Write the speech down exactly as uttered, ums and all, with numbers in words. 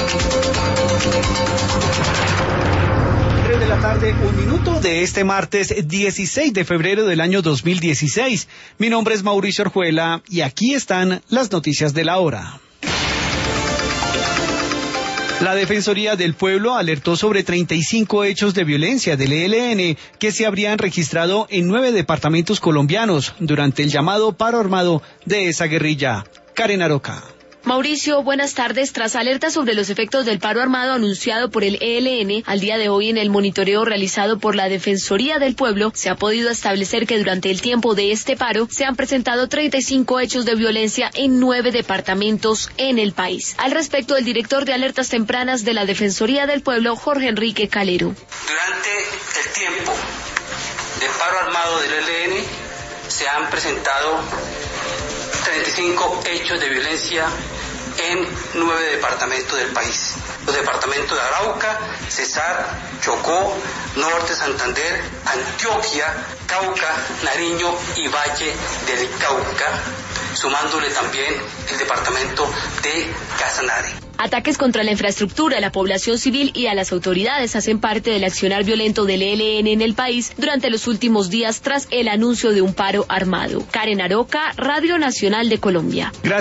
De la tarde, un minuto de este martes dieciséis de febrero del año dos mil dieciséis. Mi nombre es Mauricio Orjuela y aquí están las noticias de la hora. La Defensoría del Pueblo alertó sobre treinta y cinco hechos de violencia del E L N que se habrían registrado en nueve departamentos colombianos durante el llamado paro armado de esa guerrilla. Karen Aroca. Mauricio, buenas tardes. Tras alertas sobre los efectos del paro armado anunciado por el E L N, al día de hoy en el monitoreo realizado por la Defensoría del Pueblo, se ha podido establecer que durante el tiempo de este paro se han presentado treinta y cinco hechos de violencia en nueve departamentos en el país. Al respecto, el director de alertas tempranas de la Defensoría del Pueblo, Jorge Enrique Calero. Durante el tiempo del paro armado del E L N se han presentado treinta y cinco hechos de violencia en nueve departamentos del país. Los departamentos de Arauca, Cesar, Chocó, Norte, Santander, Antioquia, Cauca, Nariño y Valle del Cauca, sumándole también el departamento de Casanare. Ataques contra la infraestructura, la población civil y a las autoridades hacen parte del accionar violento del E L N en el país durante los últimos días tras el anuncio de un paro armado. Karen Aroca, Radio Nacional de Colombia. Gracias.